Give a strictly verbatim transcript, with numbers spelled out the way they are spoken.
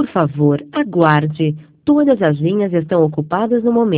Por favor, aguarde. Todas as linhas estão ocupadas no momento.